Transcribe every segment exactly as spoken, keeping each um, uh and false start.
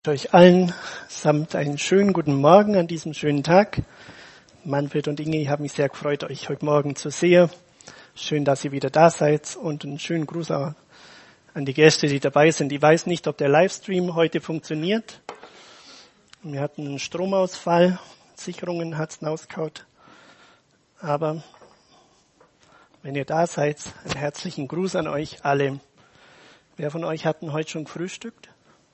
Euch allen samt einen schönen guten Morgen an diesem schönen Tag. Manfred und Inge, ich habe mich sehr gefreut, euch heute Morgen zu sehen. Schön, dass ihr wieder da seid und einen schönen Gruß auch an die Gäste, die dabei sind. Ich weiß nicht, ob der Livestream heute funktioniert. Wir hatten einen Stromausfall, Sicherungen hat's rausgehauen. Aber wenn ihr da seid, einen herzlichen Gruß an euch alle. Wer von euch hat denn heute schon gefrühstückt?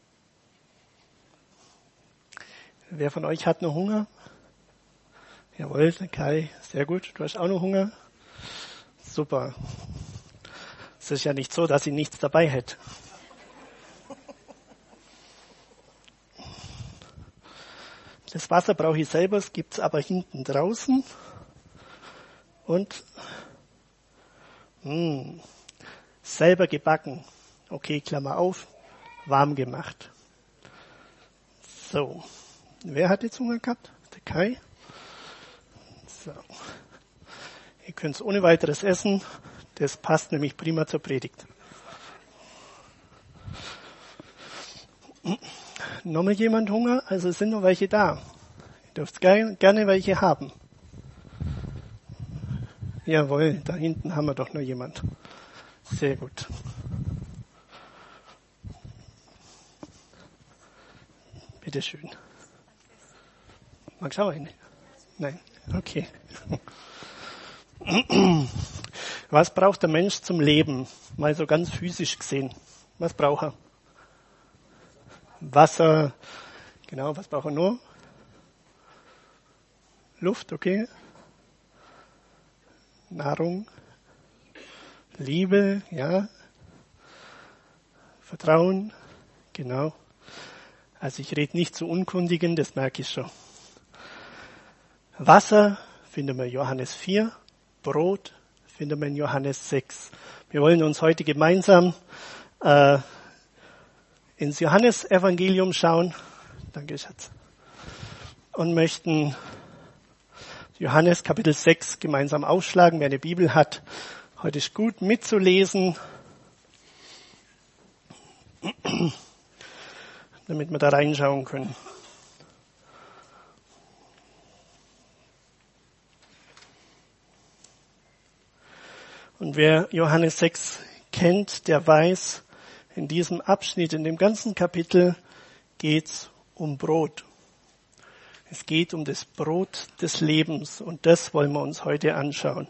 Wer von euch hat noch Hunger? Jawohl, Kai, sehr gut. Du hast auch noch Hunger? Super. Es ist ja nicht so, dass ich nichts dabei hätte. Das Wasser brauche ich selber, es gibt's aber hinten draußen. Und mh, selber gebacken. Okay, Klammer auf, warm gemacht. So. Wer hat jetzt Hunger gehabt? Der Kai. So. Ihr könnt es ohne weiteres essen. Das passt nämlich prima zur Predigt. Nochmal jemand Hunger? Also es sind noch welche da. Ihr dürft gerne welche haben. Jawohl, da hinten haben wir doch noch jemand. Sehr gut. Bitteschön. Magst du auch eine? Nein? Okay. Was braucht der Mensch zum Leben? Mal so ganz physisch gesehen. Was braucht er? Wasser. Genau, was braucht er nur? Luft, okay. Nahrung. Liebe, ja. Vertrauen, genau. Also ich rede nicht zu Unkundigen, das merke ich schon. Wasser finden wir in Johannes vier, Brot finden wir in Johannes sechs. Wir wollen uns heute gemeinsam äh, ins Johannesevangelium schauen. Danke, Schatz. Und möchten Johannes Kapitel sechs gemeinsam aufschlagen. Wer eine Bibel hat, heute ist gut mitzulesen, damit wir da reinschauen können. Und wer Johannes sechs kennt, der weiß, in diesem Abschnitt, in dem ganzen Kapitel geht's um Brot. Es geht um das Brot des Lebens und das wollen wir uns heute anschauen.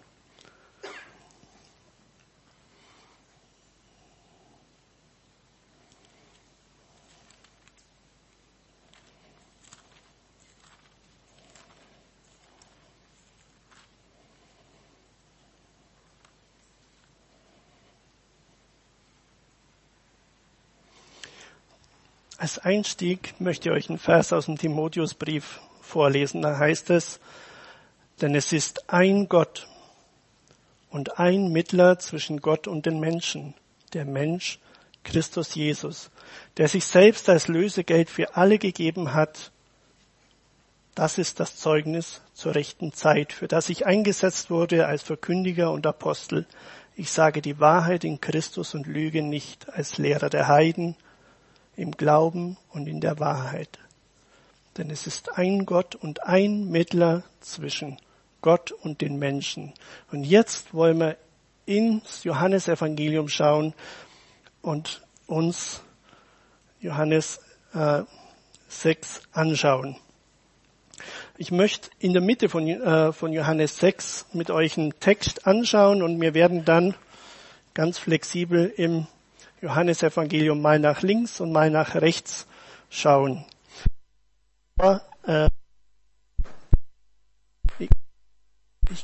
Als Einstieg möchte ich euch einen Vers aus dem Timotheusbrief vorlesen. Da heißt es, denn es ist ein Gott und ein Mittler zwischen Gott und den Menschen, der Mensch Christus Jesus, der sich selbst als Lösegeld für alle gegeben hat. Das ist das Zeugnis zur rechten Zeit, für das ich eingesetzt wurde als Verkündiger und Apostel. Ich sage die Wahrheit in Christus und lüge nicht als Lehrer der Heiden, im Glauben und in der Wahrheit. Denn es ist ein Gott und ein Mittler zwischen Gott und den Menschen. Und jetzt wollen wir ins Johannesevangelium schauen und uns Johannes äh, sechs anschauen. Ich möchte in der Mitte von, äh, von Johannes sechs mit euch einen Text anschauen und wir werden dann ganz flexibel im Johannesevangelium mal nach links und mal nach rechts schauen. Ja, äh, ich, ich,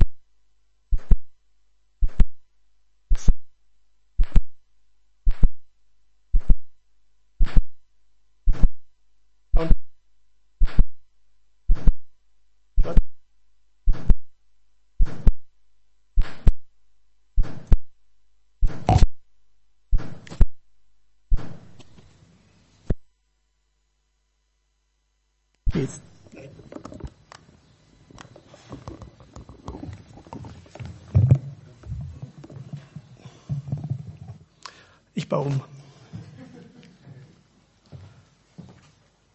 ich baue um.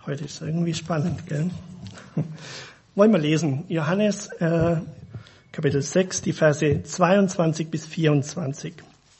Heute ist es irgendwie spannend, gell? Wollen wir lesen. Johannes, äh, Kapitel sechs, die Verse zweiundzwanzig bis vierundzwanzig.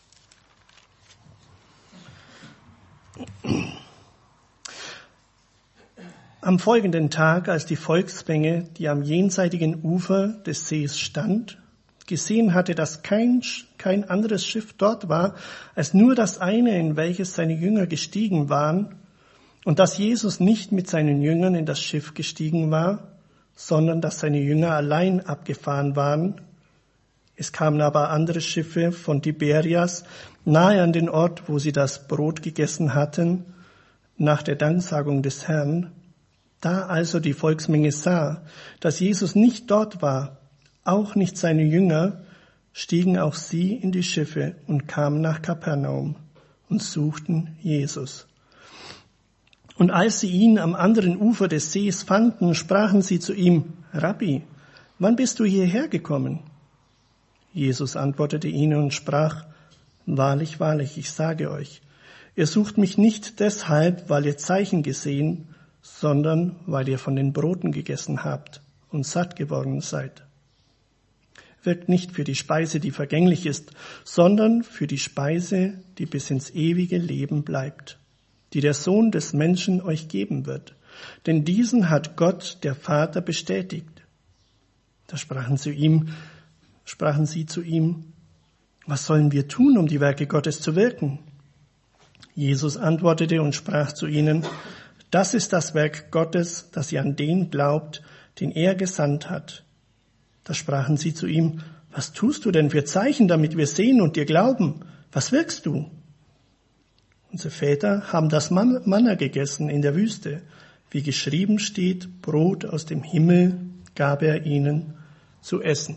Am folgenden Tag, als die Volksmenge, die am jenseitigen Ufer des Sees stand, gesehen hatte, dass kein, kein anderes Schiff dort war, als nur das eine, in welches seine Jünger gestiegen waren, und dass Jesus nicht mit seinen Jüngern in das Schiff gestiegen war, sondern dass seine Jünger allein abgefahren waren. Es kamen aber andere Schiffe von Tiberias nahe an den Ort, wo sie das Brot gegessen hatten, nach der Danksagung des Herrn. Da also die Volksmenge sah, dass Jesus nicht dort war, auch nicht seine Jünger, stiegen auch sie in die Schiffe und kamen nach Kapernaum und suchten Jesus. Und als sie ihn am anderen Ufer des Sees fanden, sprachen sie zu ihm: Rabbi, wann bist du hierher gekommen? Jesus antwortete ihnen und sprach: Wahrlich, wahrlich, ich sage euch, ihr sucht mich nicht deshalb, weil ihr Zeichen gesehen, sondern weil ihr von den Broten gegessen habt und satt geworden seid. Wirkt nicht für die Speise, die vergänglich ist, sondern für die Speise, die bis ins ewige Leben bleibt, die der Sohn des Menschen euch geben wird. Denn diesen hat Gott, der Vater, bestätigt. Da sprachen sie ihm, sprachen sie zu ihm: Was sollen wir tun, um die Werke Gottes zu wirken? Jesus antwortete und sprach zu ihnen: Das ist das Werk Gottes, dass ihr an den glaubt, den er gesandt hat. Da sprachen sie zu ihm: Was tust du denn für Zeichen, damit wir sehen und dir glauben? Was wirkst du? Unsere Väter haben das Manna gegessen in der Wüste. Wie geschrieben steht, Brot aus dem Himmel gab er ihnen zu essen.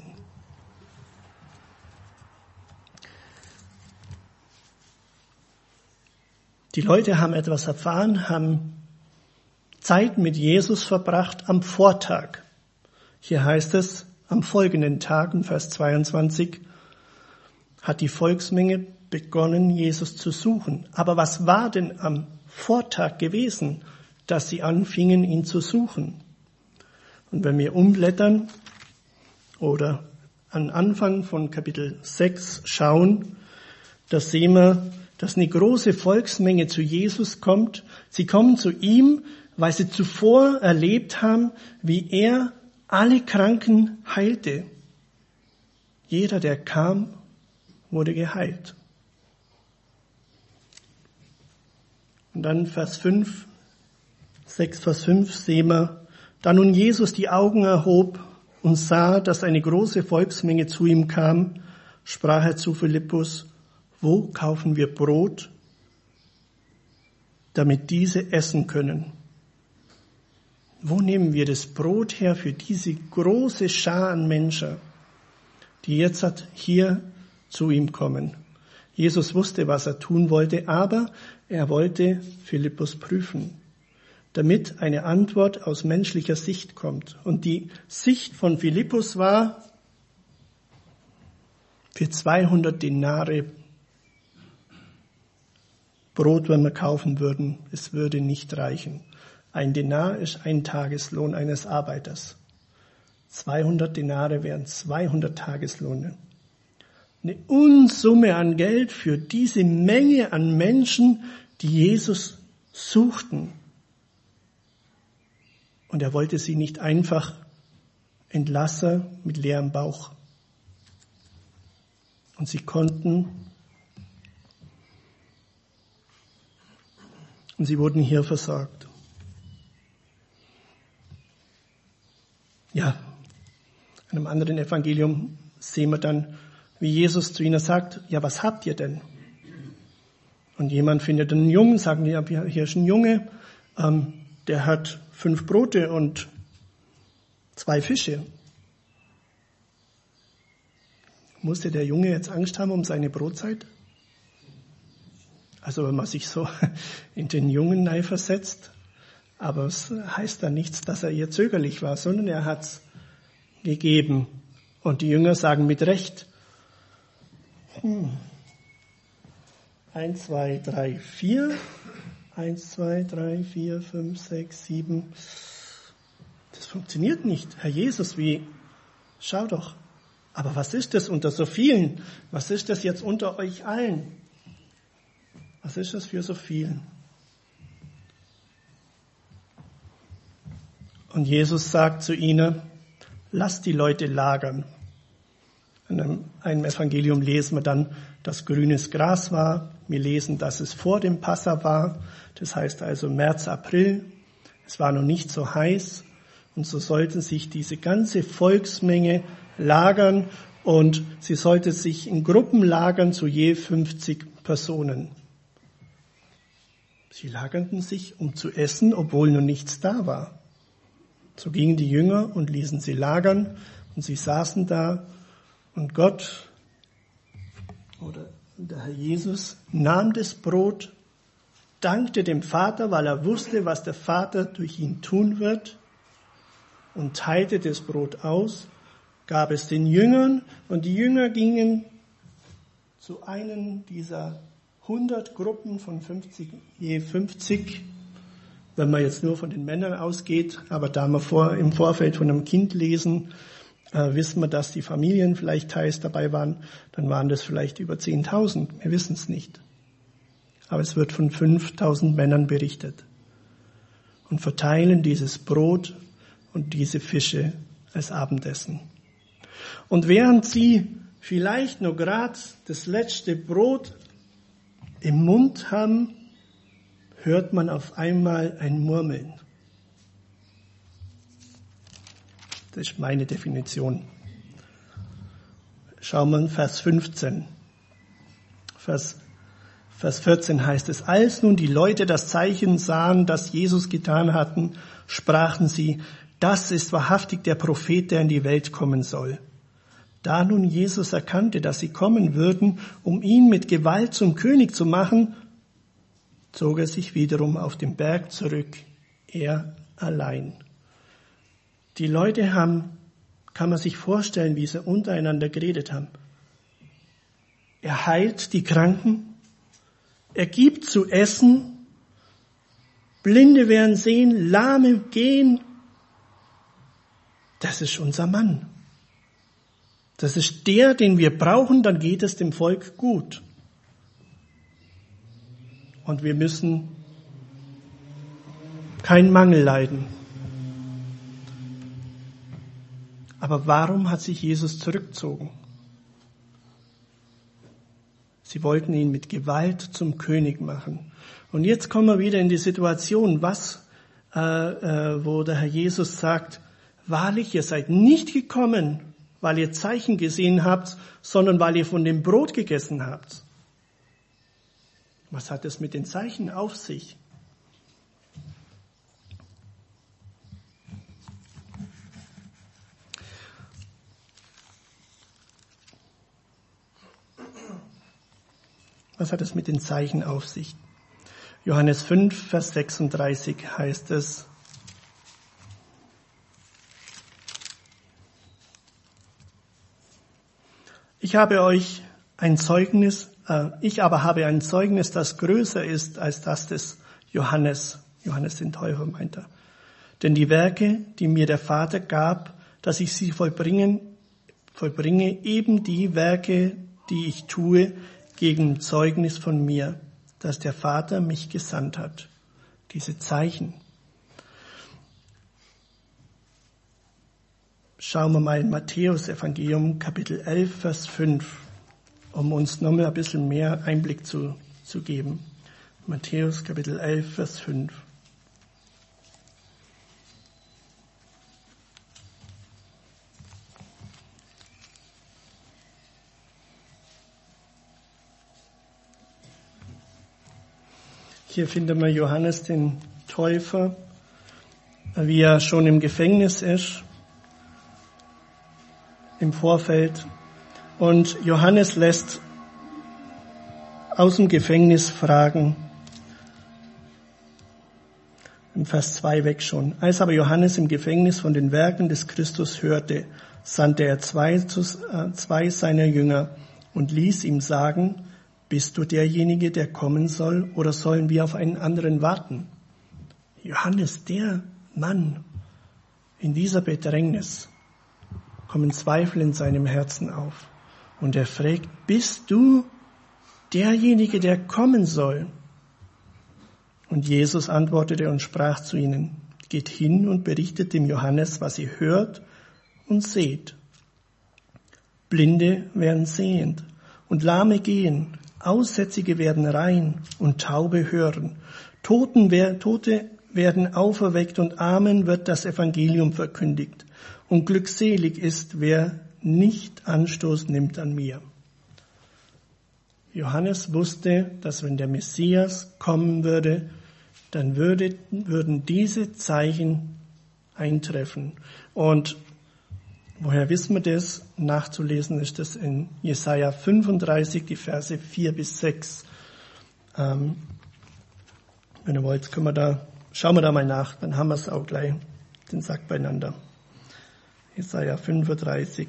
Die Leute haben etwas erfahren, haben Zeit mit Jesus verbracht am Vortag. Hier heißt es, am folgenden Tag, in Vers zweiundzwanzig, hat die Volksmenge begonnen, Jesus zu suchen. Aber was war denn am Vortag gewesen, dass sie anfingen, ihn zu suchen? Und wenn wir umblättern oder an Anfang von Kapitel sechs schauen, da sehen wir, dass eine große Volksmenge zu Jesus kommt. Sie kommen zu ihm, weil sie zuvor erlebt haben, wie er alle Kranken heilte. Jeder, der kam, wurde geheilt. Und dann Vers fünf, sechs Vers fünf sehen wir, da nun Jesus die Augen erhob und sah, dass eine große Volksmenge zu ihm kam, sprach er zu Philippus: Wo kaufen wir Brot, damit diese essen können? Wo nehmen wir das Brot her für diese große Schar an Menschen, die jetzt hier zu ihm kommen? Jesus wusste, was er tun wollte, aber er wollte Philippus prüfen, damit eine Antwort aus menschlicher Sicht kommt. Und die Sicht von Philippus war, für zweihundert Denare Brot, wenn wir kaufen würden, es würde nicht reichen. Ein Denar ist ein Tageslohn eines Arbeiters. zweihundert Denare wären zweihundert Tageslöhne. Eine Unsumme an Geld für diese Menge an Menschen, die Jesus suchten. Und er wollte sie nicht einfach entlassen mit leerem Bauch. Und sie konnten, und sie wurden hier versorgt. Ja, in einem anderen Evangelium sehen wir dann, wie Jesus zu ihnen sagt: Ja, was habt ihr denn? Und jemand findet einen Jungen, sagen die: Ja, hier ist ein Junge, ähm, der hat fünf Brote und zwei Fische. Musste der Junge jetzt Angst haben um seine Brotzeit? Also wenn man sich so in den Jungen versetzt, aber es heißt dann nichts, dass er eher zögerlich war, sondern er hat es gegeben. Und die Jünger sagen mit Recht: hm, eins, zwei, drei, vier, Eins, zwei, drei, vier, fünf, sechs, sieben. Das funktioniert nicht. Herr Jesus, wie? Schau doch. Aber was ist das unter so vielen? Was ist das jetzt unter euch allen? Was ist das für so vielen? Und Jesus sagt zu ihnen, lasst die Leute lagern. In einem, einem Evangelium lesen wir dann, dass grünes Gras war. Wir lesen, dass es vor dem Passa war. Das heißt also März, April. Es war noch nicht so heiß. Und so sollten sich diese ganze Volksmenge lagern. Und sie sollte sich in Gruppen lagern zu je fünfzig Personen. Sie lagerten sich, um zu essen, obwohl noch nichts da war. So gingen die Jünger und ließen sie lagern. Und sie saßen da. Und Gott oder der Herr Jesus nahm das Brot, dankte dem Vater, weil er wusste, was der Vater durch ihn tun wird, und teilte das Brot aus, gab es den Jüngern, und die Jünger gingen zu einem dieser hundert Gruppen von fünfzig, je fünfzig, wenn man jetzt nur von den Männern ausgeht, aber da wir vor, im Vorfeld von einem Kind lesen, äh, wissen wir, dass die Familien vielleicht teils dabei waren, dann waren das vielleicht über zehntausend, wir wissen es nicht. Aber es wird von fünftausend Männern berichtet. Und verteilen dieses Brot und diese Fische als Abendessen. Und während sie vielleicht nur gerade das letzte Brot im Mund haben, hört man auf einmal ein Murmeln. Das ist meine Definition. Schauen wir in Vers fünfzehn. Vers, Vers vierzehn heißt es, als nun die Leute das Zeichen sahen, das Jesus getan hatten, sprachen sie, das ist wahrhaftig der Prophet, der in die Welt kommen soll. Da nun Jesus erkannte, dass sie kommen würden, um ihn mit Gewalt zum König zu machen, zog er sich wiederum auf den Berg zurück, er allein. Die Leute haben, kann man sich vorstellen, wie sie untereinander geredet haben. Er heilt die Kranken, er gibt zu essen, Blinde werden sehen, Lahme gehen. Das ist unser Mann. Das ist der, den wir brauchen, dann geht es dem Volk gut. Und wir müssen keinen Mangel leiden. Aber warum hat sich Jesus zurückgezogen? Sie wollten ihn mit Gewalt zum König machen. Und jetzt kommen wir wieder in die Situation, was, äh, äh, wo der Herr Jesus sagt, wahrlich, ihr seid nicht gekommen, weil ihr Zeichen gesehen habt, sondern weil ihr von dem Brot gegessen habt. Was hat es mit den Zeichen auf sich? Was hat es mit den Zeichen auf sich? Johannes fünf, Vers sechsunddreißig heißt es, ich habe euch ein Zeugnis, äh, ich aber habe ein Zeugnis, das größer ist als das des Johannes. Johannes den Täufer meint er. Denn die Werke, die mir der Vater gab, dass ich sie vollbringen, vollbringe, eben die Werke, die ich tue, gegen Zeugnis von mir, dass der Vater mich gesandt hat. Diese Zeichen. Schauen wir mal in Matthäus Evangelium Kapitel elf, Vers fünf, um uns nochmal ein bisschen mehr Einblick zu, zu geben. Matthäus Kapitel elf, Vers fünf. Hier finden wir Johannes den Täufer, wie er schon im Gefängnis ist, im Vorfeld. Und Johannes lässt aus dem Gefängnis fragen, im Vers zwei weg schon. Als aber Johannes im Gefängnis von den Werken des Christus hörte, sandte er zwei, zwei seiner Jünger und ließ ihm sagen, bist du derjenige, der kommen soll, oder sollen wir auf einen anderen warten? Johannes, der Mann, in dieser Bedrängnis kommen Zweifel in seinem Herzen auf. Und er fragt, bist du derjenige, der kommen soll? Und Jesus antwortete und sprach zu ihnen, geht hin und berichtet dem Johannes, was ihr hört und seht. Blinde werden sehend und Lahme gehen, Aussätzige werden rein und Taube hören. Toten, Tote werden auferweckt und Armen wird das Evangelium verkündigt. Und glückselig ist, wer nicht Anstoß nimmt an mir. Johannes wusste, dass wenn der Messias kommen würde, dann würde, würden diese Zeichen eintreffen. Und woher wissen wir das? Nachzulesen ist das in Jesaja fünfunddreißig, die Verse vier bis sechs. Ähm, wenn ihr wollt, können wir da, schauen wir da mal nach, dann haben wir es auch gleich, den Sack beieinander. Jesaja fünfunddreißig.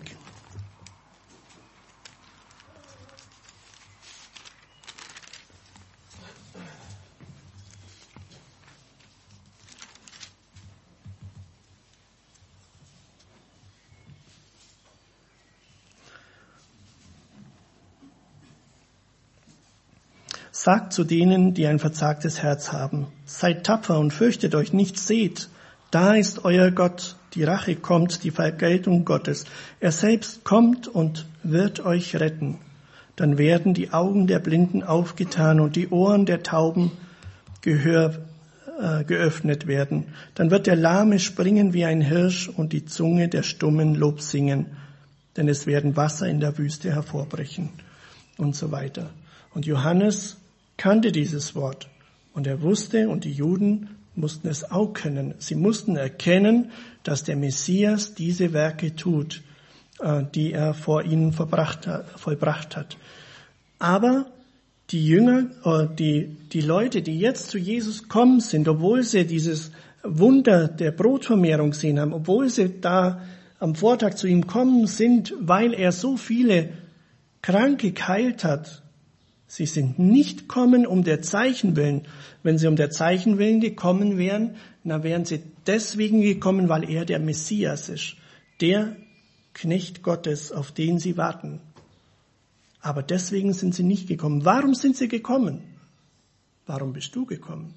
Sagt zu denen, die ein verzagtes Herz haben, seid tapfer und fürchtet euch nicht, seht, da ist euer Gott, die Rache kommt, die Vergeltung Gottes. Er selbst kommt und wird euch retten. Dann werden die Augen der Blinden aufgetan und die Ohren der Tauben Gehör äh, geöffnet werden. Dann wird der Lahme springen wie ein Hirsch und die Zunge der Stummen Lob singen, denn es werden Wasser in der Wüste hervorbrechen und so weiter. Und Johannes kannte dieses Wort und er wusste, und die Juden mussten es auch können. Sie mussten erkennen, dass der Messias diese Werke tut, die er vor ihnen vollbracht hat. Aber die Jünger, die, die Leute, die jetzt zu Jesus kommen sind, obwohl sie dieses Wunder der Brotvermehrung gesehen haben, obwohl sie da am Vortag zu ihm kommen sind, weil er so viele Kranke geheilt hat, sie sind nicht kommen um der Zeichen willen. Wenn sie um der Zeichen willen gekommen wären, dann wären sie deswegen gekommen, weil er der Messias ist, der Knecht Gottes, auf den sie warten. Aber deswegen sind sie nicht gekommen. Warum sind sie gekommen? Warum bist du gekommen?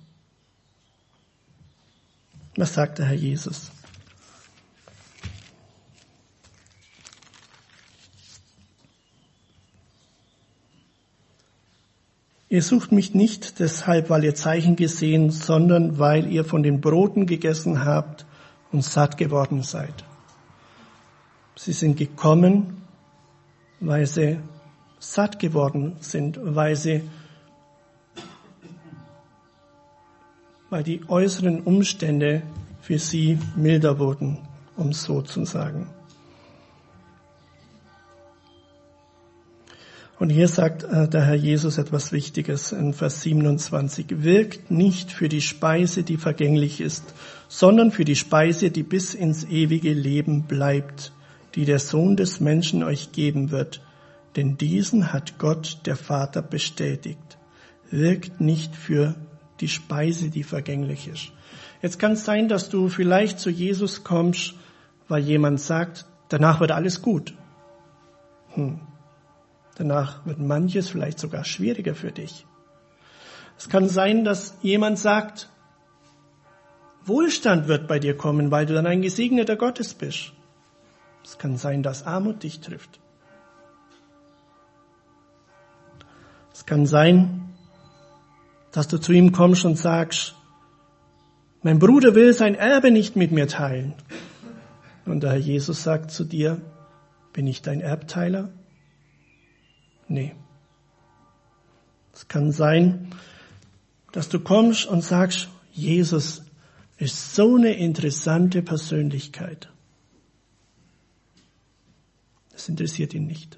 Was sagt der Herr Jesus? Ihr sucht mich nicht deshalb, weil ihr Zeichen gesehen, sondern weil ihr von den Broten gegessen habt und satt geworden seid. Sie sind gekommen, weil sie satt geworden sind, weil sie, weil die äußeren Umstände für sie milder wurden, um so zu sagen. Und hier sagt äh, der Herr Jesus etwas Wichtiges in Vers siebenundzwanzig. Wirkt nicht für die Speise, die vergänglich ist, sondern für die Speise, die bis ins ewige Leben bleibt, die der Sohn des Menschen euch geben wird. Denn diesen hat Gott, der Vater, bestätigt. Wirkt nicht für die Speise, die vergänglich ist. Jetzt kann es sein, dass du vielleicht zu Jesus kommst, weil jemand sagt, danach wird alles gut. Hm. Danach wird manches vielleicht sogar schwieriger für dich. Es kann sein, dass jemand sagt, Wohlstand wird bei dir kommen, weil du dann ein gesegneter Gottes bist. Es kann sein, dass Armut dich trifft. Es kann sein, dass du zu ihm kommst und sagst, mein Bruder will sein Erbe nicht mit mir teilen. Und der Herr Jesus sagt zu dir, bin ich dein Erbteiler? Nee. Es kann sein, dass du kommst und sagst, Jesus ist so eine interessante Persönlichkeit. Das interessiert ihn nicht.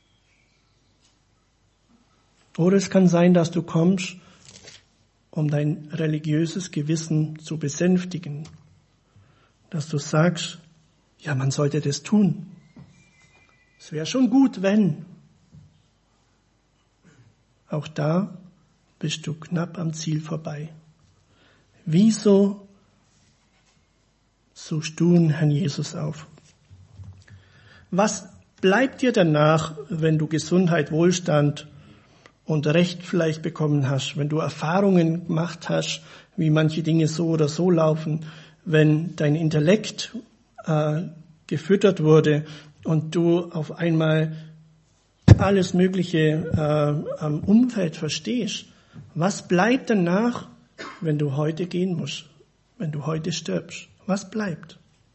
Oder es kann sein, dass du kommst, um dein religiöses Gewissen zu besänftigen. Dass du sagst, ja, man sollte das tun. Es wäre schon gut, wenn. Auch da bist du knapp am Ziel vorbei. Wieso suchst du den Herrn Jesus auf? Was bleibt dir danach, wenn du Gesundheit, Wohlstand und Recht vielleicht bekommen hast, wenn du Erfahrungen gemacht hast, wie manche Dinge so oder so laufen, wenn dein Intellekt äh, gefüttert wurde und du auf einmal alles Mögliche äh, am Umfeld verstehst? Was bleibt danach, wenn du heute gehen musst, wenn du heute stirbst? Was bleibt?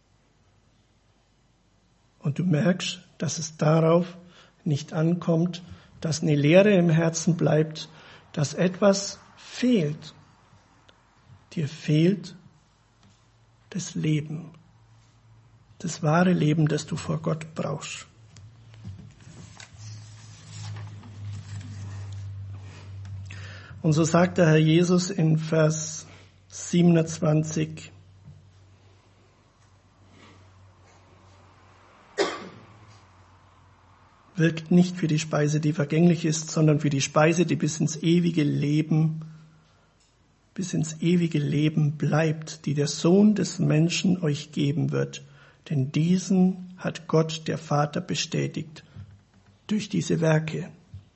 Und du merkst, dass es darauf nicht ankommt, dass eine Leere im Herzen bleibt, dass etwas fehlt. Dir fehlt das Leben, das wahre Leben, das du vor Gott brauchst. Und so sagt der Herr Jesus in Vers siebenundzwanzig, wirkt nicht für die Speise, die vergänglich ist, sondern für die Speise, die bis ins ewige Leben, bis ins ewige Leben bleibt, die der Sohn des Menschen euch geben wird. Denn diesen hat Gott, der Vater, bestätigt durch diese Werke.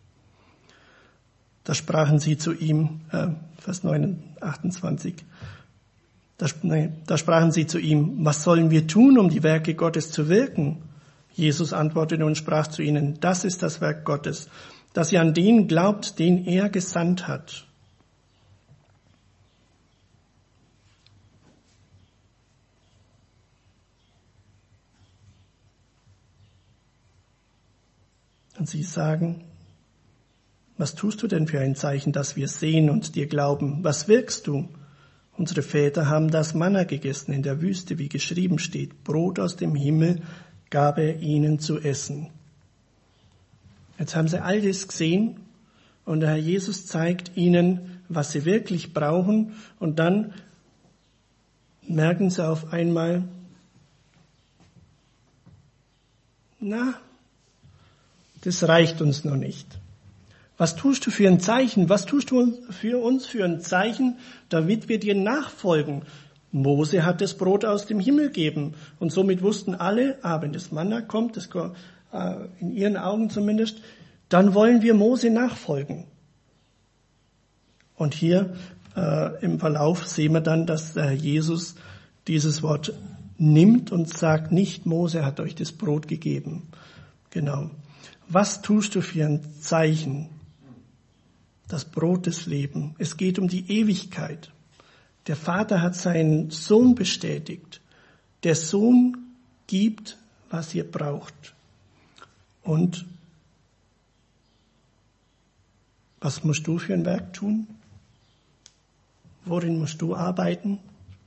Da sprachen sie zu ihm, äh, Vers achtundzwanzig, da, nee, da sprachen sie zu ihm, was sollen wir tun, um die Werke Gottes zu wirken? Jesus antwortete und sprach zu ihnen, das ist das Werk Gottes, dass ihr an den glaubt, den er gesandt hat. Und sie sagen, was tust du denn für ein Zeichen, dass wir sehen und dir glauben? Was wirkst du? Unsere Väter haben das Manna gegessen in der Wüste, wie geschrieben steht. Brot aus dem Himmel gab er ihnen zu essen. Jetzt haben sie all das gesehen und der Herr Jesus zeigt ihnen, was sie wirklich brauchen. Und dann merken sie auf einmal, na, das reicht uns noch nicht. Was tust du für ein Zeichen? Was tust du für uns für ein Zeichen, damit wir dir nachfolgen? Mose hat das Brot aus dem Himmel gegeben. Und somit wussten alle, ah, wenn das Manna kommt, das, äh, in ihren Augen zumindest, dann wollen wir Mose nachfolgen. Und hier äh, im Verlauf sehen wir dann, dass der Herr Jesus dieses Wort nimmt und sagt, nicht Mose hat euch das Brot gegeben. Genau. Was tust du für ein Zeichen? Das Brot des Lebens. Es geht um die Ewigkeit. Der Vater hat seinen Sohn bestätigt. Der Sohn gibt, was ihr braucht. Und was musst du für ein Werk tun? Worin musst du arbeiten?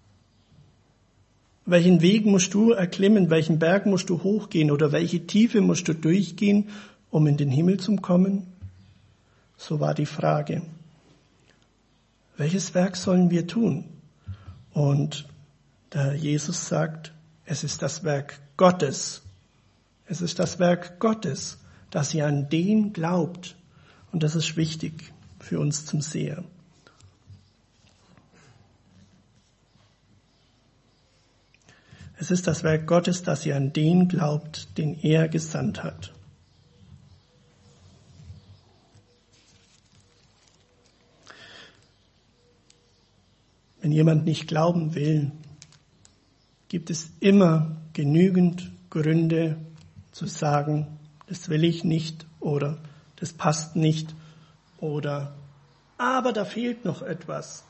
Welchen Weg musst du erklimmen? Welchen Berg musst du hochgehen? Oder welche Tiefe musst du durchgehen, um in den Himmel zu kommen? So war die Frage. Welches Werk sollen wir tun? Und der Jesus sagt, es ist das Werk Gottes. Es ist das Werk Gottes, dass ihr an den glaubt. Und das ist wichtig für uns zum Sehen. Es ist das Werk Gottes, dass ihr an den glaubt, den er gesandt hat. Wenn jemand nicht glauben will, gibt es immer genügend Gründe zu sagen, das will ich nicht oder das passt nicht oder aber da fehlt noch etwas.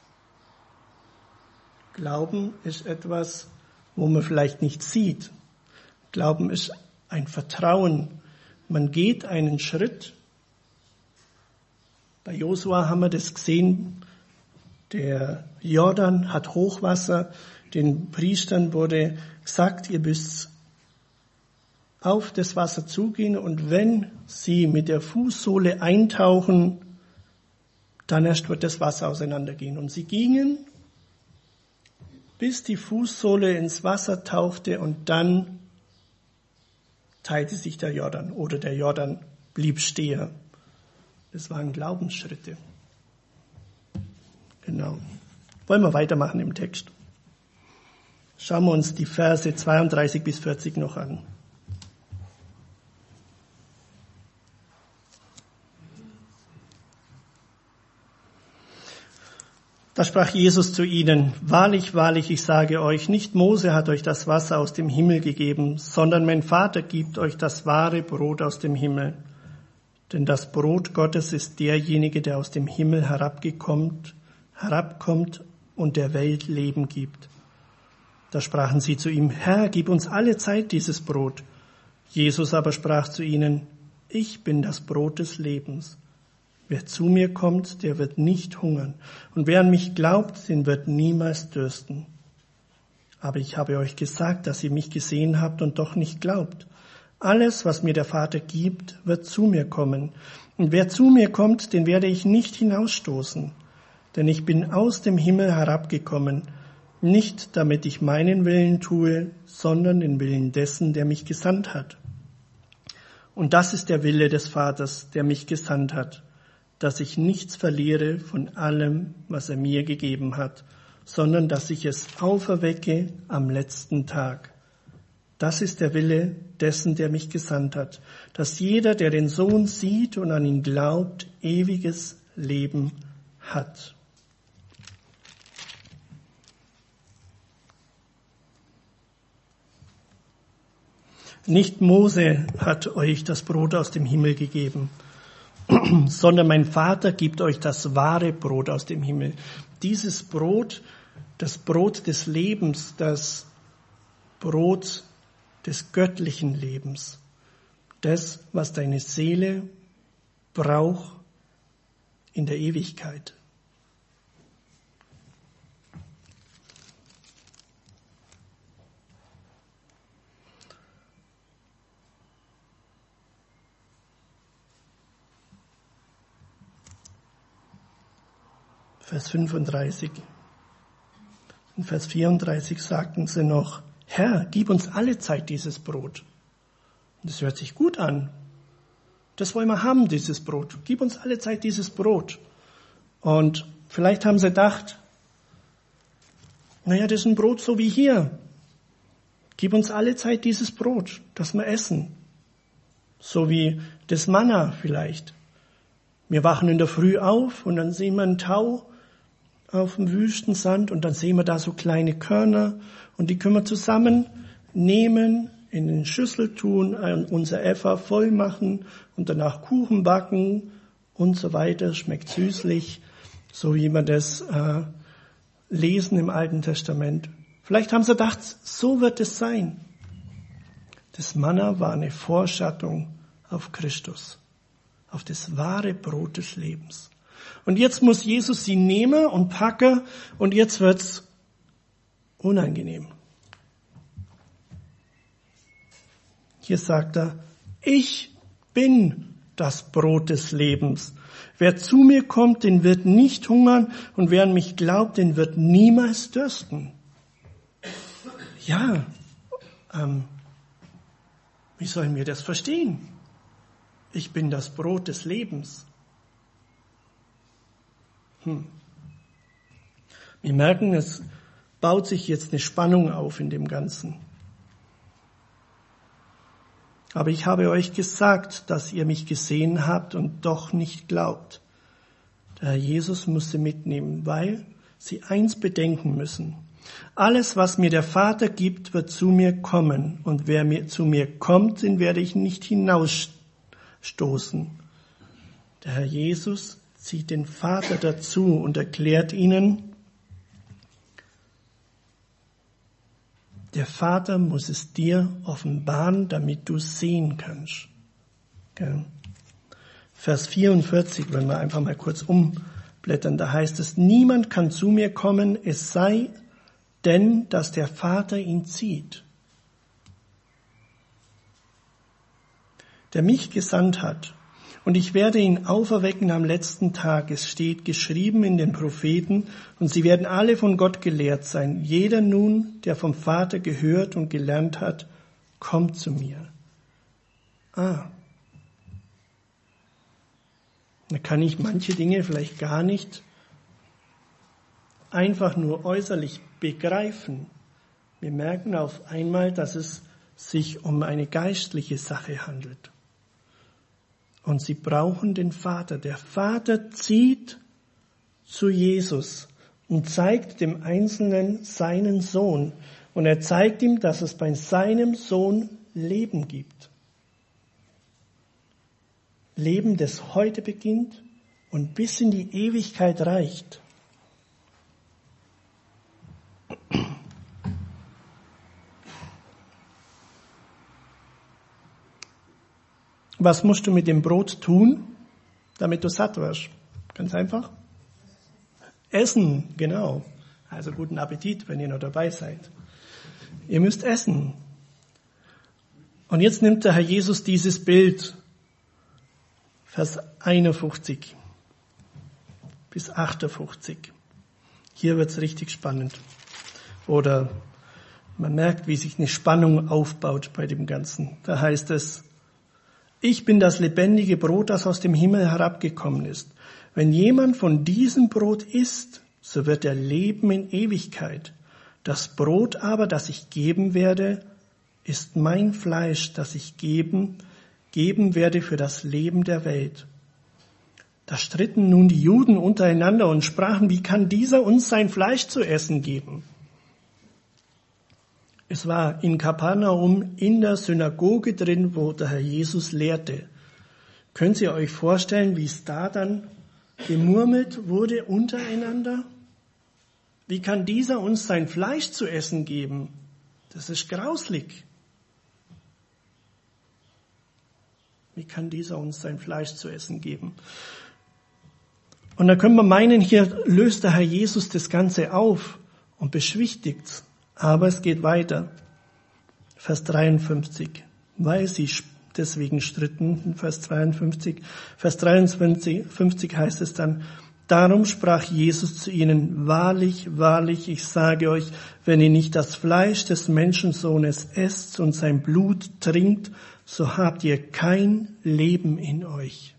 Glauben ist etwas, wo man vielleicht nicht sieht. Glauben ist ein Vertrauen. Man geht einen Schritt. Bei Josua haben wir das gesehen. Der Jordan hat Hochwasser. Den Priestern wurde gesagt, ihr müsst auf das Wasser zugehen und wenn sie mit der Fußsohle eintauchen, dann erst wird das Wasser auseinandergehen. Und sie gingen, bis die Fußsohle ins Wasser tauchte und dann teilte sich der Jordan oder der Jordan blieb stehen. Das waren Glaubensschritte. Genau. Wollen wir weitermachen im Text? Schauen wir uns die Verse zweiunddreißig bis vierzig noch an. Da sprach Jesus zu ihnen: Wahrlich, wahrlich, ich sage euch, nicht Mose hat euch das Wasser aus dem Himmel gegeben, sondern mein Vater gibt euch das wahre Brot aus dem Himmel. Denn das Brot Gottes ist derjenige, der aus dem Himmel herabgekommt, herabkommt und der Welt Leben gibt. Da sprachen sie zu ihm: Herr, gib uns alle Zeit dieses Brot. Jesus aber sprach zu ihnen: Ich bin das Brot des Lebens. Wer zu mir kommt, der wird nicht hungern. Und wer an mich glaubt, den wird niemals dürsten. Aber ich habe euch gesagt, dass ihr mich gesehen habt und doch nicht glaubt. Alles, was mir der Vater gibt, wird zu mir kommen. Und wer zu mir kommt, den werde ich nicht hinausstoßen. Denn ich bin aus dem Himmel herabgekommen, nicht damit ich meinen Willen tue, sondern den Willen dessen, der mich gesandt hat. Und das ist der Wille des Vaters, der mich gesandt hat, dass ich nichts verliere von allem, was er mir gegeben hat, sondern dass ich es auferwecke am letzten Tag. Das ist der Wille dessen, der mich gesandt hat, dass jeder, der den Sohn sieht und an ihn glaubt, ewiges Leben hat. Nicht Mose hat euch das Brot aus dem Himmel gegeben, sondern mein Vater gibt euch das wahre Brot aus dem Himmel. Dieses Brot, das Brot des Lebens, das Brot des göttlichen Lebens, das, was deine Seele braucht in der Ewigkeit. Vers fünfunddreißig. In Vers vierunddreißig sagten sie noch: Herr, gib uns alle Zeit dieses Brot. Und das hört sich gut an. Das wollen wir haben, dieses Brot. Gib uns alle Zeit dieses Brot. Und vielleicht haben sie gedacht, naja, das ist ein Brot so wie hier. Gib uns alle Zeit dieses Brot, das wir essen. So wie das Manna vielleicht. Wir wachen in der Früh auf und dann sehen wir einen Tau auf dem Wüstensand und dann sehen wir da so kleine Körner und die können wir zusammen nehmen, in den Schüssel tun, unser Effa voll machen und danach Kuchen backen und so weiter. Schmeckt süßlich, so wie wir das äh, lesen im Alten Testament. Vielleicht haben sie gedacht, so wird es sein. Das Manna war eine Vorschattung auf Christus, auf das wahre Brot des Lebens. Und jetzt muss Jesus sie nehmen und packen und jetzt wird's unangenehm. Hier sagt er: Ich bin das Brot des Lebens. Wer zu mir kommt, den wird nicht hungern und wer an mich glaubt, den wird niemals dürsten. Ja, ähm, wie sollen wir das verstehen? Ich bin das Brot des Lebens. Hm. Wir merken, es baut sich jetzt eine Spannung auf in dem Ganzen. Aber ich habe euch gesagt, dass ihr mich gesehen habt und doch nicht glaubt. Der Herr Jesus muss sie mitnehmen, weil sie eins bedenken müssen. Alles, was mir der Vater gibt, wird zu mir kommen. Und wer mir, zu mir kommt, den werde ich nicht hinausstoßen. Der Herr Jesus zieht den Vater dazu und erklärt ihnen, der Vater muss es dir offenbaren, damit du sehen kannst. Okay. Vers vierundvierzig, wenn wir einfach mal kurz umblättern, da heißt es: Niemand kann zu mir kommen, es sei denn, dass der Vater ihn zieht, der mich gesandt hat. Und ich werde ihn auferwecken am letzten Tag. Es steht geschrieben in den Propheten, und sie werden alle von Gott gelehrt sein. Jeder nun, der vom Vater gehört und gelernt hat, kommt zu mir. Ah. Da kann ich manche Dinge vielleicht gar nicht einfach nur äußerlich begreifen. Wir merken auf einmal, dass es sich um eine geistliche Sache handelt. Und sie brauchen den Vater. Der Vater zieht zu Jesus und zeigt dem Einzelnen seinen Sohn. Und er zeigt ihm, dass es bei seinem Sohn Leben gibt. Leben, das heute beginnt und bis in die Ewigkeit reicht. Was musst du mit dem Brot tun, damit du satt wirst? Ganz einfach. Essen, genau. Also guten Appetit, wenn ihr noch dabei seid. Ihr müsst essen. Und jetzt nimmt der Herr Jesus dieses Bild, Vers einundfünfzig bis achtundfünfzig. Hier wird's richtig spannend. Oder man merkt, wie sich eine Spannung aufbaut bei dem Ganzen. Da heißt es, ich bin das lebendige Brot, das aus dem Himmel herabgekommen ist. Wenn jemand von diesem Brot isst, so wird er leben in Ewigkeit. Das Brot aber, das ich geben werde, ist mein Fleisch, das ich geben, geben werde für das Leben der Welt. Da stritten nun die Juden untereinander und sprachen, wie kann dieser uns sein Fleisch zu essen geben? Es war in Kapernaum in der Synagoge drin, wo der Herr Jesus lehrte. Könnt ihr euch vorstellen, wie es da dann gemurmelt wurde untereinander? Wie kann dieser uns sein Fleisch zu essen geben? Das ist grauslig. Wie kann dieser uns sein Fleisch zu essen geben? Und da können wir meinen, hier löst der Herr Jesus das Ganze auf und beschwichtigt's. Aber es geht weiter. Vers dreiundfünfzig. Weil sie deswegen stritten, Vers zweiundfünfzig. Vers dreiundfünfzig heißt es dann, darum sprach Jesus zu ihnen, wahrlich, wahrlich, ich sage euch, wenn ihr nicht das Fleisch des Menschensohnes esst und sein Blut trinkt, so habt ihr kein Leben in euch.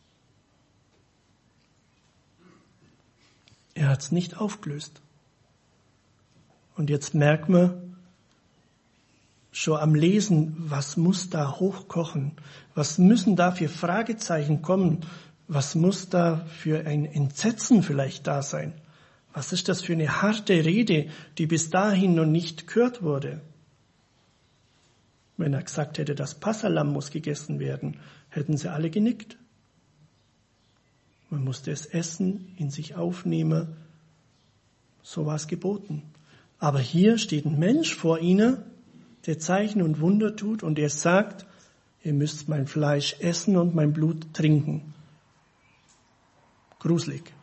Er hat es nicht aufgelöst. Und jetzt merkt man schon am Lesen, was muss da hochkochen? Was müssen da für Fragezeichen kommen? Was muss da für ein Entsetzen vielleicht da sein? Was ist das für eine harte Rede, die bis dahin noch nicht gehört wurde? Wenn er gesagt hätte, das Passalamm muss gegessen werden, hätten sie alle genickt. Man musste es essen, in sich aufnehmen. So war es geboten. Aber hier steht ein Mensch vor ihnen, der Zeichen und Wunder tut und der sagt, ihr müsst mein Fleisch essen und mein Blut trinken. Gruselig.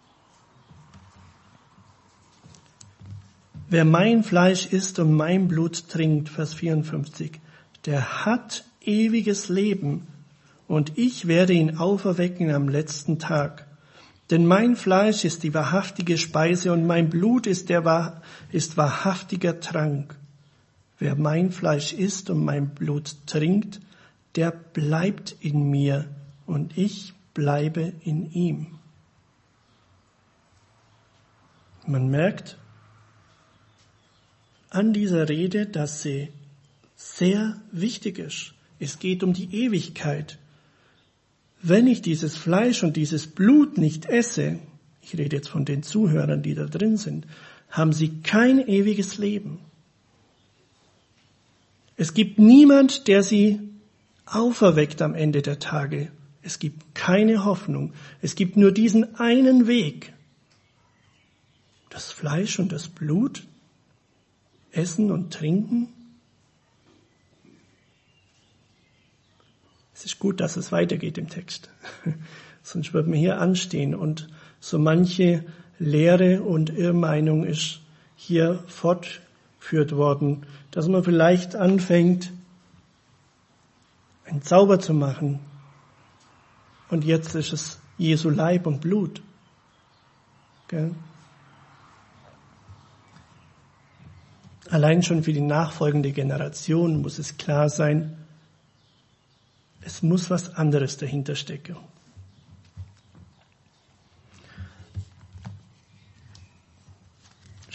Wer mein Fleisch isst und mein Blut trinkt, Vers vierundfünfzig, der hat ewiges Leben und ich werde ihn auferwecken am letzten Tag. Denn mein Fleisch ist die wahrhaftige Speise und mein Blut ist der ist wahrhaftiger Trank. Wer mein Fleisch isst und mein Blut trinkt, der bleibt in mir und ich bleibe in ihm. Man merkt an dieser Rede, dass sie sehr wichtig ist. Es geht um die Ewigkeit. Wenn ich dieses Fleisch und dieses Blut nicht esse, ich rede jetzt von den Zuhörern, die da drin sind, haben sie kein ewiges Leben. Es gibt niemand, der sie auferweckt am Ende der Tage. Es gibt keine Hoffnung. Es gibt nur diesen einen Weg. Das Fleisch und das Blut, essen und trinken. Es ist gut, dass es weitergeht im Text. Sonst würden wir hier anstehen und so manche Lehre und Irrmeinung ist hier fortgeführt worden, dass man vielleicht anfängt, einen Zauber zu machen. Und jetzt ist es Jesu Leib und Blut. Gell? Allein schon für die nachfolgende Generation muss es klar sein, es muss was anderes dahinter stecken.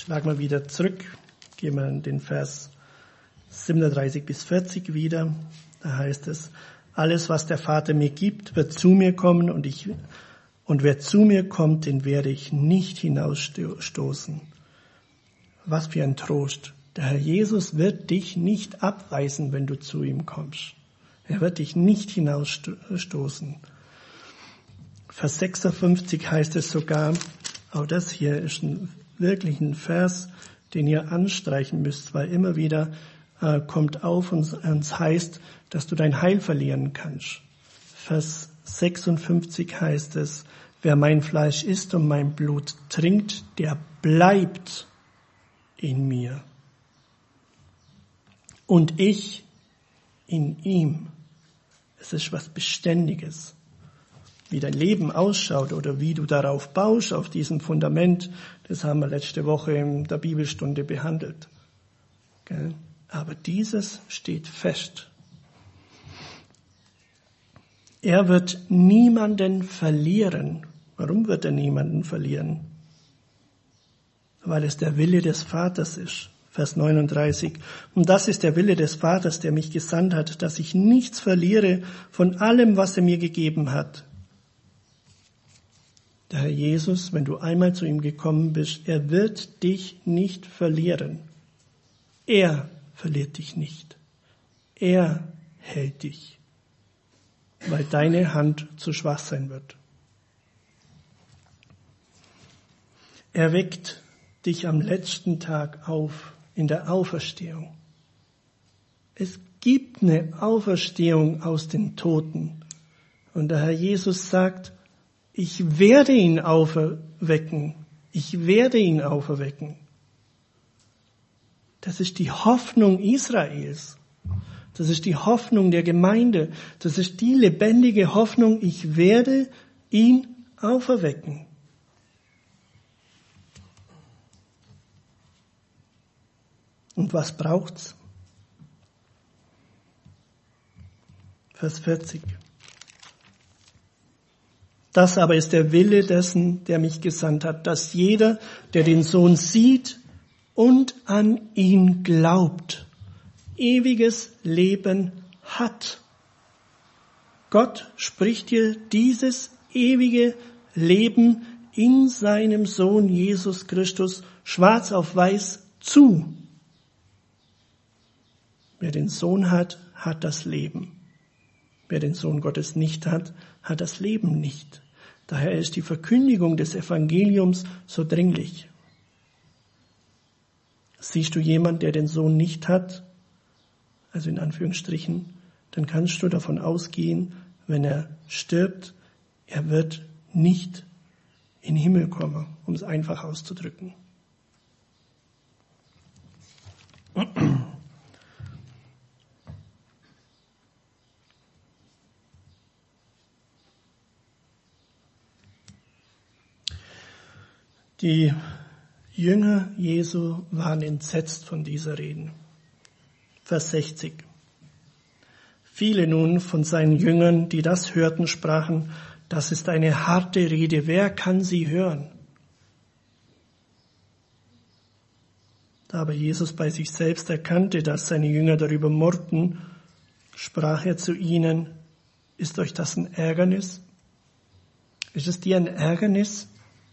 Schlag mal wieder zurück, gehen wir in den Vers siebenunddreißig bis vierzig wieder. Da heißt es, alles, was der Vater mir gibt, wird zu mir kommen und ich, und wer zu mir kommt, den werde ich nicht hinausstoßen. Was für ein Trost. Der Herr Jesus wird dich nicht abweisen, wenn du zu ihm kommst. Er wird dich nicht hinausstoßen. Vers sechsundfünfzig heißt es sogar, auch das hier ist ein, wirklich ein Vers, den ihr anstreichen müsst, weil immer wieder äh, kommt auf und es heißt, dass du dein Heil verlieren kannst. Vers sechsundfünfzig heißt es, wer mein Fleisch isst und mein Blut trinkt, der bleibt in mir. Und ich in ihm. Es ist was Beständiges. Wie dein Leben ausschaut oder wie du darauf baust, auf diesem Fundament, das haben wir letzte Woche in der Bibelstunde behandelt. Aber dieses steht fest. Er wird niemanden verlieren. Warum wird er niemanden verlieren? Weil es der Wille des Vaters ist. Vers neununddreißig. Und das ist der Wille des Vaters, der mich gesandt hat, dass ich nichts verliere von allem, was er mir gegeben hat. Der Herr Jesus, wenn du einmal zu ihm gekommen bist, er wird dich nicht verlieren. Er verliert dich nicht. Er hält dich, weil deine Hand zu schwach sein wird. Er weckt dich am letzten Tag auf in der Auferstehung. Es gibt eine Auferstehung aus den Toten. Und der Herr Jesus sagt, ich werde ihn auferwecken. Ich werde ihn auferwecken. Das ist die Hoffnung Israels. Das ist die Hoffnung der Gemeinde. Das ist die lebendige Hoffnung, ich werde ihn auferwecken. Und was braucht's? Vers vierzig. Das aber ist der Wille dessen, der mich gesandt hat, dass jeder, der den Sohn sieht und an ihn glaubt, ewiges Leben hat. Gott spricht dir dieses ewige Leben in seinem Sohn Jesus Christus schwarz auf weiß zu. Wer den Sohn hat, hat das Leben. Wer den Sohn Gottes nicht hat, hat das Leben nicht. Daher ist die Verkündigung des Evangeliums so dringlich. Siehst du jemanden, der den Sohn nicht hat, also in Anführungsstrichen, dann kannst du davon ausgehen, wenn er stirbt, er wird nicht in den Himmel kommen, um es einfach auszudrücken. Die Jünger Jesu waren entsetzt von dieser Rede. Vers sechzig. Viele nun von seinen Jüngern, die das hörten, sprachen, das ist eine harte Rede, wer kann sie hören? Da aber Jesus bei sich selbst erkannte, dass seine Jünger darüber murrten, sprach er zu ihnen, ist euch das ein Ärgernis? Ist es dir ein Ärgernis?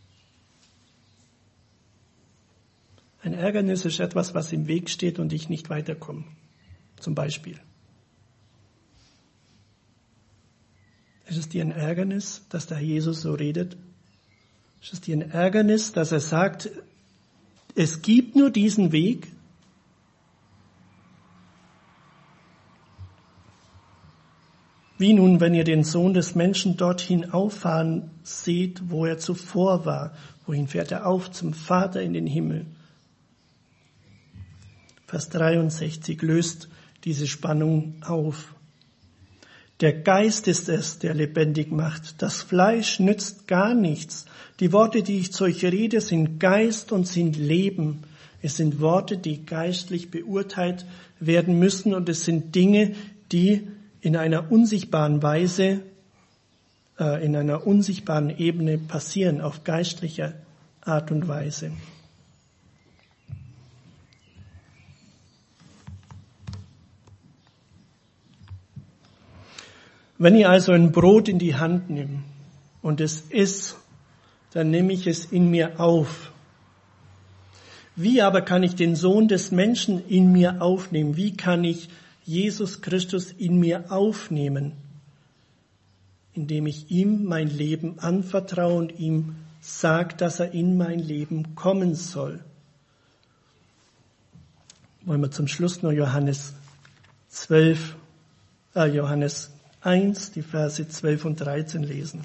Ein Ärgernis ist etwas, was im Weg steht und ich nicht weiterkomme. Zum Beispiel. Ist es dir ein Ärgernis, dass der Herr Jesus so redet? Ist es dir ein Ärgernis, dass er sagt, es gibt nur diesen Weg? Wie nun, wenn ihr den Sohn des Menschen dorthin auffahren seht, wo er zuvor war? Wohin fährt er auf? Zum Vater in den Himmel. Vers dreiundsechzig löst diese Spannung auf. Der Geist ist es, der lebendig macht. Das Fleisch nützt gar nichts. Die Worte, die ich zu euch rede, sind Geist und sind Leben. Es sind Worte, die geistlich beurteilt werden müssen und es sind Dinge, die in einer unsichtbaren Weise, äh, in einer unsichtbaren Ebene passieren, auf geistlicher Art und Weise. Wenn ich also ein Brot in die Hand nehme und es isst, dann nehme ich es in mir auf. Wie aber kann ich den Sohn des Menschen in mir aufnehmen? Wie kann ich Jesus Christus in mir aufnehmen? Indem ich ihm mein Leben anvertraue und ihm sage, dass er in mein Leben kommen soll. Wollen wir zum Schluss noch Johannes zwölf, äh, Johannes eins, die Verse zwölf und dreizehn lesen.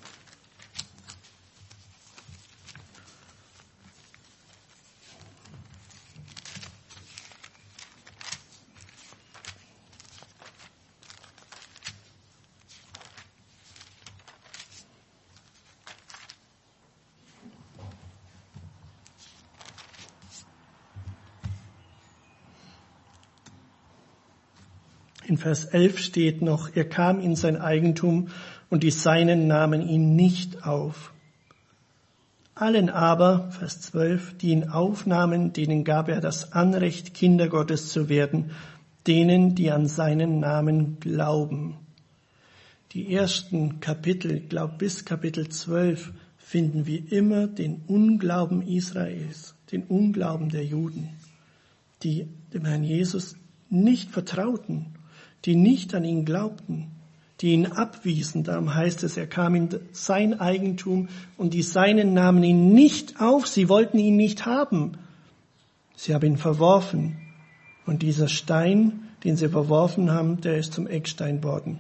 In Vers elf steht noch, er kam in sein Eigentum und die Seinen nahmen ihn nicht auf. Allen aber, Vers zwölf, die ihn aufnahmen, denen gab er das Anrecht, Kinder Gottes zu werden, denen, die an seinen Namen glauben. Die ersten Kapitel, ich glaube bis Kapitel zwölf, finden wir immer den Unglauben Israels, den Unglauben der Juden, die dem Herrn Jesus nicht vertrauten, die nicht an ihn glaubten, die ihn abwiesen. Darum heißt es, er kam in sein Eigentum und die Seinen nahmen ihn nicht auf. Sie wollten ihn nicht haben. Sie haben ihn verworfen. Und dieser Stein, den sie verworfen haben, der ist zum Eckstein worden.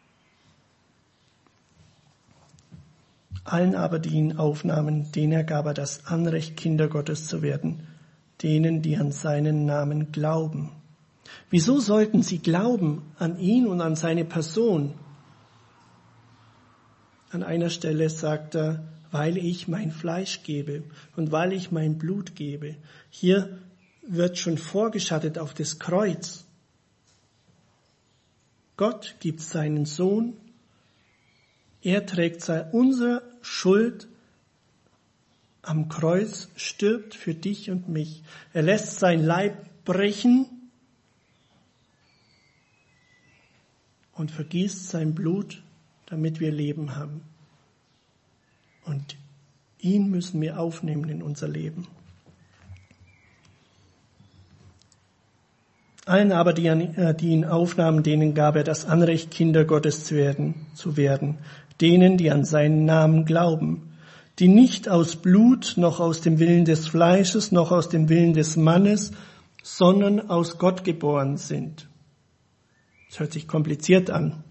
Allen aber, die ihn aufnahmen, denen gab er das Anrecht, Kinder Gottes zu werden, denen, die an seinen Namen glauben. Wieso sollten sie glauben an ihn und an seine Person? An einer Stelle sagt er, weil ich mein Fleisch gebe und weil ich mein Blut gebe. Hier wird schon vorgeschattet auf das Kreuz. Gott gibt seinen Sohn. Er trägt unsere Schuld am Kreuz, stirbt für dich und mich. Er lässt sein Leib brechen und vergießt sein Blut, damit wir Leben haben. Und ihn müssen wir aufnehmen in unser Leben. Allen aber, die, an, die ihn aufnahmen, denen gab er das Anrecht, Kinder Gottes zu werden, zu werden. Denen, die an seinen Namen glauben, die nicht aus Blut, noch aus dem Willen des Fleisches, noch aus dem Willen des Mannes, sondern aus Gott geboren sind. Das hört sich kompliziert an.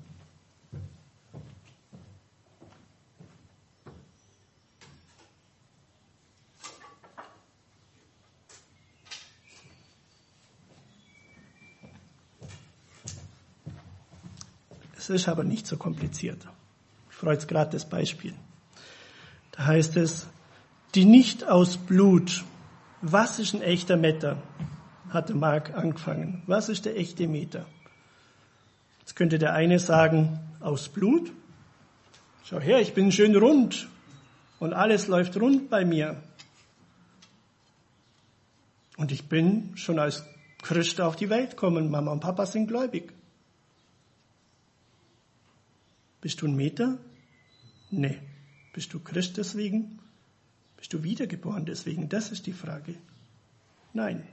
Es ist aber nicht so kompliziert. Ich freue jetzt gerade das Beispiel. Da heißt es, die nicht aus Blut. Was ist ein echter Meter? Hatte Mark angefangen. Was ist der echte Meter? Jetzt könnte der eine sagen, aus Blut. Schau her, ich bin schön rund und alles läuft rund bei mir. Und ich bin schon als Christ auf die Welt gekommen. Mama und Papa sind gläubig. Bist du ein Meter? Nee. Bist du Christ deswegen? Bist du wiedergeboren deswegen? Das ist die Frage. Nein.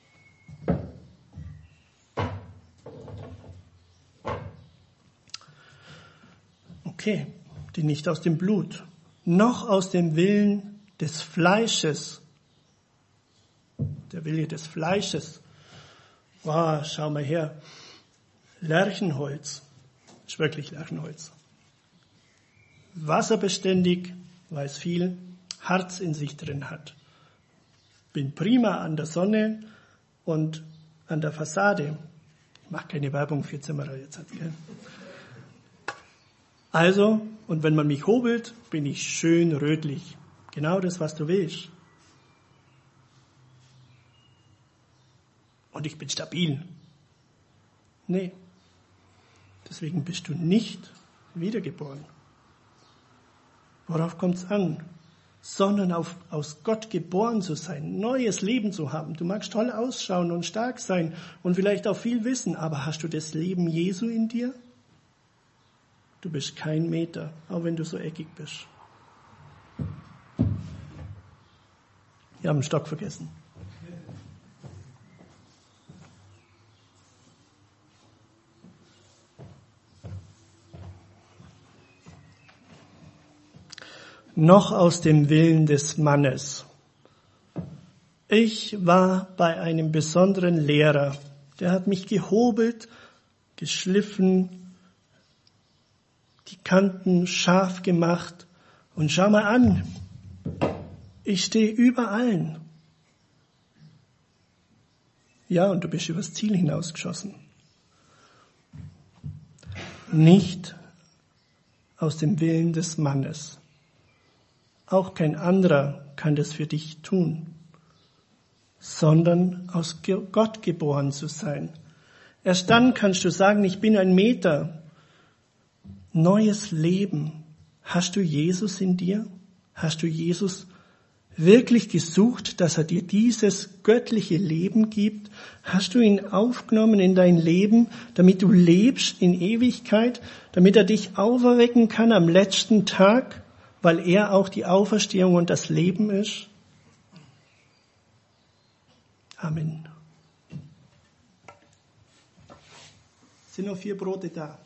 Okay, die nicht aus dem Blut, noch aus dem Willen des Fleisches. Der Wille des Fleisches. Wow, schau mal her. Lärchenholz. Ist wirklich Lärchenholz. Wasserbeständig, weiß viel, Harz in sich drin hat. Bin prima an der Sonne und an der Fassade. Ich mache keine Werbung für Zimmerer jetzt. Gell? Also, und wenn man mich hobelt, bin ich schön rötlich. Genau das, was du willst. Und ich bin stabil. Nee. Deswegen bist du nicht wiedergeboren. Worauf kommt es an? Sondern auf, aus Gott geboren zu sein, neues Leben zu haben. Du magst toll ausschauen und stark sein und vielleicht auch viel wissen, aber hast du das Leben Jesu in dir? Du bist kein Meter, auch wenn du so eckig bist. Wir haben einen Stock vergessen. Noch aus dem Willen des Mannes. Ich war bei einem besonderen Lehrer, der hat mich gehobelt, geschliffen, die Kanten scharf gemacht und schau mal an, ich stehe über allen. Ja, und du bist übers Ziel hinausgeschossen. Nicht aus dem Willen des Mannes. Auch kein anderer kann das für dich tun, sondern aus Gott geboren zu sein. Erst dann kannst du sagen, ich bin ein Meter. Neues Leben. Hast du Jesus in dir? Hast du Jesus wirklich gesucht, dass er dir dieses göttliche Leben gibt? Hast du ihn aufgenommen in dein Leben, damit du lebst in Ewigkeit, damit er dich auferwecken kann am letzten Tag, weil er auch die Auferstehung und das Leben ist? Amen. Sind noch vier Brote da?